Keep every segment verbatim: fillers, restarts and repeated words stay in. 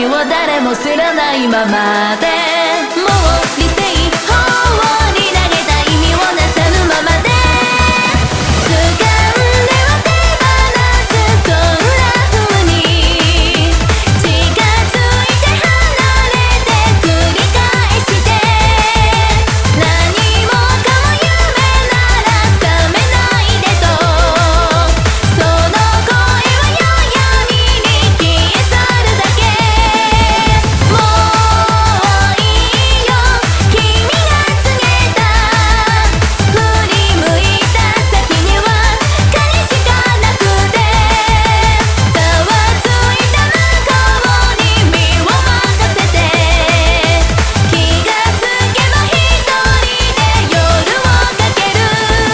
を誰も知らないままで、もう理性法に投げた意味をなさぬままで、掴んでは手放す、そんな風に近づいて離れて繰り返して、何もかも夢なら覚めないでと、その声は夜闇に消え去るだけ。もういいよ君が告げた、振り向いた先には彼しかなくて、ざわついた向こうに身を任せて、気がつけば一人で夜をかける。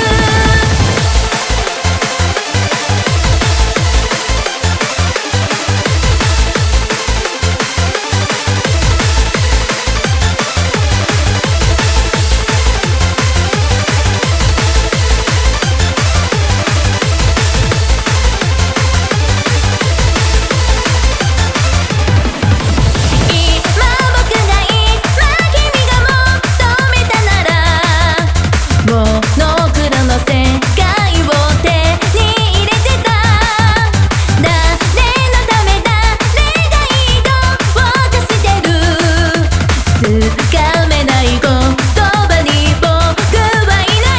今僕が今君が求めたなら、モノクロの世界を手に入れてた。誰のため誰がいいと犯してる、掴めない言葉に僕はいない。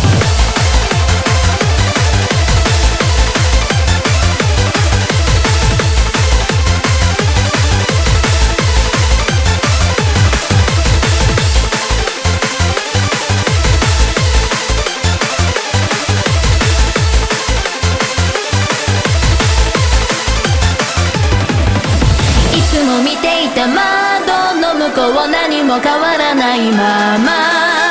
いつも見ていた窓の向こう、何も変わらないまま